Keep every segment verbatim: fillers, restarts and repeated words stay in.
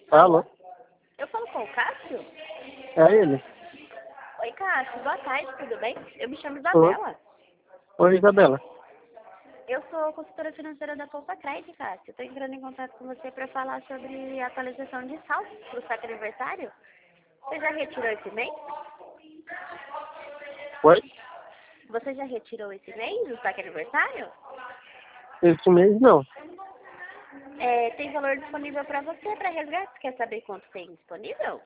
Alô? Eu falo com o Cássio? É ele? Oi, Cássio. Boa tarde, tudo bem? Eu me chamo Oi, Isabela. Oi Isabela. Eu sou consultora financeira da Poupa Crédito, Cássio. Estou entrando em contato com você para falar sobre a atualização de saldo para o saque aniversário. Você já retirou esse mês? Oi? Você já retirou esse mês do saque aniversário? Esse mês não. É, tem valor disponível para você para resgate? Quer saber quanto tem disponível?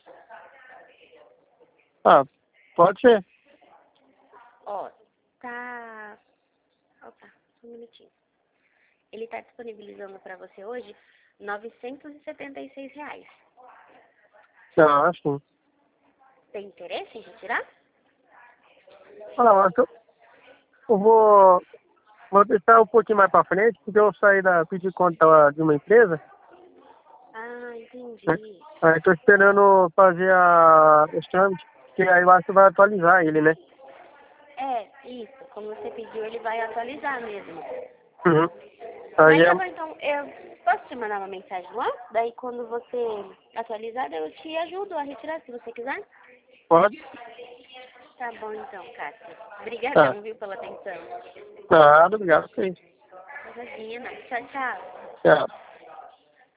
Ah, pode ser. Ó, tá... Opa, um minutinho. Ele está disponibilizando para você hoje novecentos e setenta e seis reais. Não, acho que. Tem interesse em retirar? Olha lá, acho que eu eu vou, vou deixar um pouquinho mais pra frente, porque eu saí da pedir conta de uma empresa, Ah, né? entendi. Aí tô esperando fazer a, os trâmites, que aí eu acho que vai atualizar ele, né? É, isso. Como você pediu, ele vai atualizar mesmo. Uhum. Aí Mas é, tá bom, então, eu posso te mandar uma mensagem lá? Daí quando você atualizar, eu te ajudo a retirar, se você quiser. pode? Tá bom, então, Cássio. Tá. Obrigadão, viu, pela atenção. Nada, obrigado. Sim. Imagina. Tchau, tchau. Tchau.